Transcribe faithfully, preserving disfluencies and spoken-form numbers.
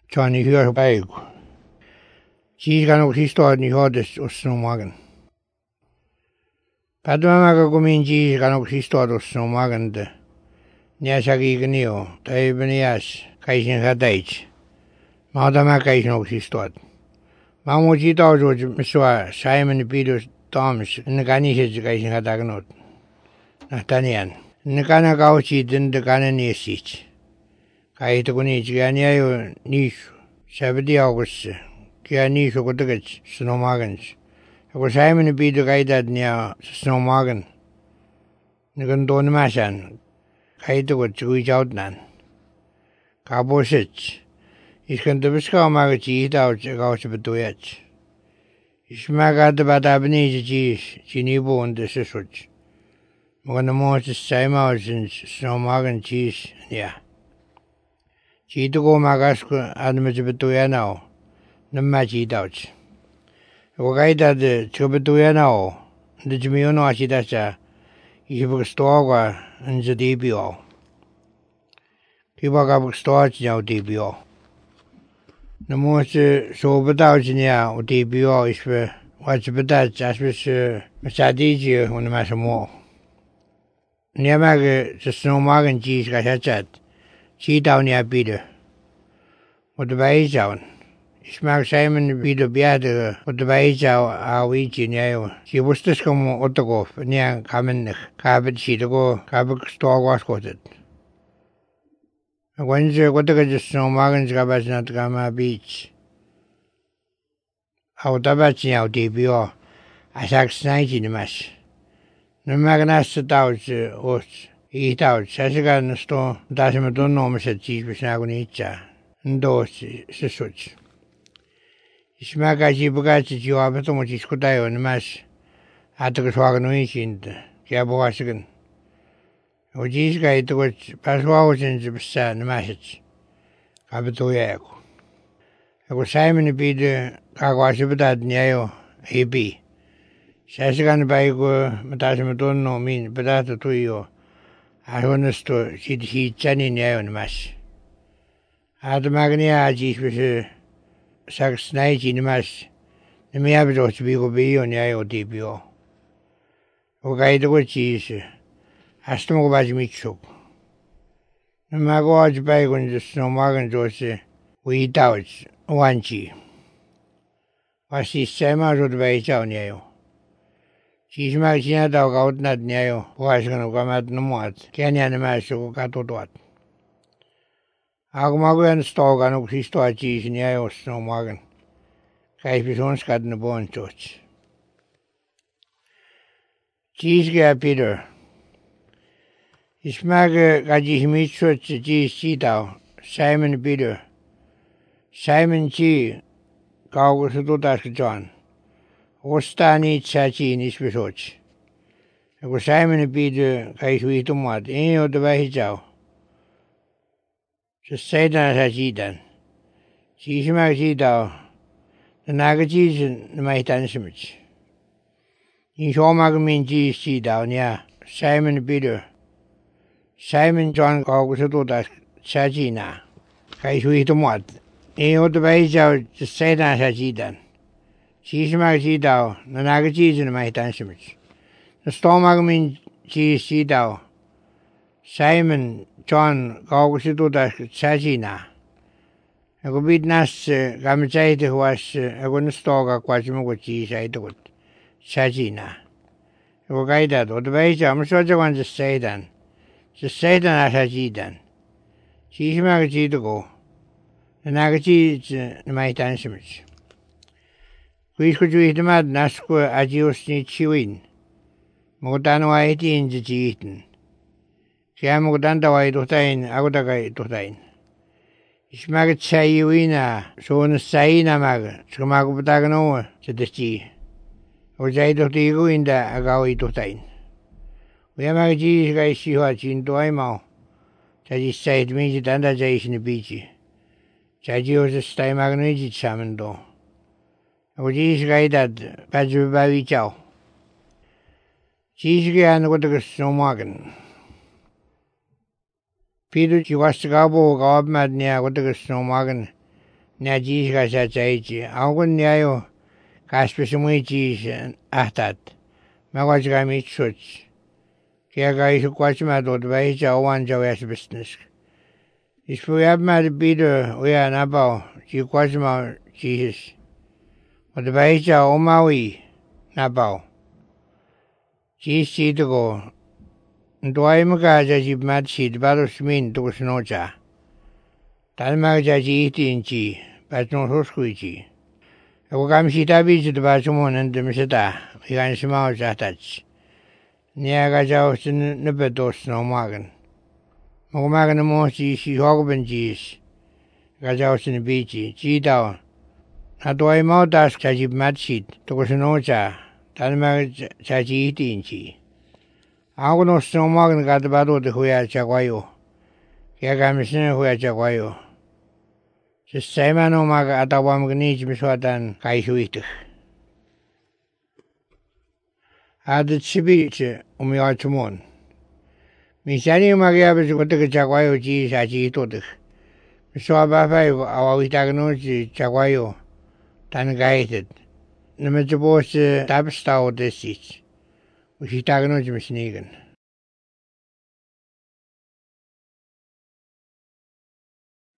Johnny hyör päigu. Siis kan ook historian i hodes usnumagan. Padmamaga kumin siis kan ook historian usnumagan de. Niasagi gnio, taibenias, kaisin hadaich. Maadama kaisin ook historian. Mamuji taujuj miswa Simon Peter Thomas, in ganishet kaisin hadagnot. Nahtanian. Nikana kauchi din de kana niesich. Kaita kuni chiganiayo nishu. Sabadi august. Kia nishu kutagach snowmagans. Ako Simon Peter kaitad niya snowmagan. Nikan don masan. Kaita ko chui jautnan. Kabosich. Iskan tabiska umaga chi itao kauchi betuyach. Ismaga tabatabni chi chinibo unde sisuch. Mga mo sa saima o sin snowmagan cheese niya. Chito ko magas ko ano mo betuyan ako. Nama chitauch. Ako kaita de chubetuyan ako. De chimiyono asita sa isipagstoa ko ang sa T P O. Kiba kapagstoa siya o T P O. Namo sa sobataw siya o T P O ispe wachipatat aspes masadiji o naman sa mo. Niamag sa snowmagan cheese kasachat. Chitaw niya Peter. Mutabayisawan. Ismag Simon Peter biyada. Mutabayisaw awichi niyayo. Si bustas ko mo otakof. Niya kamenik. Kabit sita ko. Kabit stogwas kotat. Agwansa kotaka sa snowmagan sa kabas na Takama Beach. Aw tabat siya o T P O. Asak snaichi nimas. Namagnas sa tao sa os. Itao sasiga nasto dasima dono mo sa cheese bisnago ni itcha. Ndo sa such. Ismaga jibuga sa jiwa to mo cheese ko tayo namas. Ato ko swaga no ishind. Kaya buwasigan. O cheese ka ito ko paswa ko sin sa basta namasach. Kabituya ako. Ako Simon Peter kakwasibadad niyayo hibi. Sasiga na ba ko matasima dono min padato tuyo. Ahonasto si si chani niya namas. Ato magniya ajis bese saks naichi namas. Namiyabido si bigo biyo niya o T P O. O kaito ko chis. Hasta mo ko baji mitsuk. Namago aj bayi ko nito snowmagan jose. Uitawaj wanchi. Wasi sema jod bayi chao niya yo. Sismag siya daw kaut nad niya yo. Bukas ka na kamat namuat. Kaya niya naman siya ko katutuat. Ako maguyan stok ano sisto at cheese niya yo snowmagan. Kaya pisons kat na buwan choch. Cheese kaya Peter. Ismag kajihimitso at cheese sitaw. Simon Peter. Simon Chi. Kau ko sa tutas ka John. Ostani tsachi nisbisoch. Ako Simon Peter kay suitumat. Inyo tabahi chao. Sa saitan sa chitan. Sisimag chitaw. Nanagachis na mahitan simich. Insomag min chis chitaw niya. Simon Peter. Simon John kau kusututas tsachi na. Kay suitumat. Inyo tabahi chao sa saitan sa chitan. Sisimag sitaw, nanagachis na mahitan simich. Na stomag min chis sitaw. Simon, John, kaukusitu tas tsachi na. Ako bit nas kamitsayte huwas, ako na stoga kwasimuko chis aitukot. Tsachi na. Ako kaitat, otabaisa, amasojakwan sa saitan. Sa saitan asa chitan. Sisimag situko. Nanagachis na mahitan simich. Kuis ko juhitamat nasko ajios ni chiwin. Mukutano ay itiin sa chihitin. Kaya mukutanta ay tuhtain, ako takay tuhtain. Ismagat sa iwin na, so nasay na maga, sa kumakupatagan o sa taschi. O sa ituhti ko inda, agaw ituhtain. Kaya maga chihis kay siwa, chinto ay mao. Sa jisay itmisi tanda sa isin ni bichi. Sa jiyo sa stay maga no ijit saman do. Ako chis kaitat, padyo bawi chao. Chis kaya ano ko taga snowmagan. Peter chiwas kabo kawab mad niya ako taga snowmagan. nää Jesus kanssa tsaiji. Aukun niayo kaspesi mui Jesus ahtat. Mä kuatsikai mitsuts. Kieka isu kuatsimaa tuot vähitsä ovan jaujas business. Ispu jäbmäärä pidö uja napau. Si kuatsimaa Jesus. Mutta vähitsä omawi napau. Jesus siitako. Tuaimakaa jäsi mätsit varus min tukus noja. Talmaa jäsi ihtiinci. Päätun suskuici. Ja kun kamsi tävisit pääsumun entämme sitä. Ikan se mau sähtäts. Niäkä jauhti nöpötuossa omakan. Mä kun mäkän muosti isi huokupen jiis. Ka jauhti ne biitsi. Jiitao. Na tuai mau taas jäsi mätsit tukus noja. Talmaa jäsi ihtiinci. Aukun ostin omakan kaata paruuti huijaa tjakuaju. Kiekäämme sinne huijaa tjakuaju. Sest säimään omaka atavaamuka niitsi, mis vaatan kaisuihtuh. Aadat sibitsi umi aatsumoon. Mis jäni omaka jääpäsi kotaka tjakuaju jiis aatsi ihtuutuh. Mis sua päpäiv avauhtaaga nuutsi tjakuaju. Tän käihtet. Nämä tse puhusti täpstau tessiits. Usi taaga nuutsi mis niigan.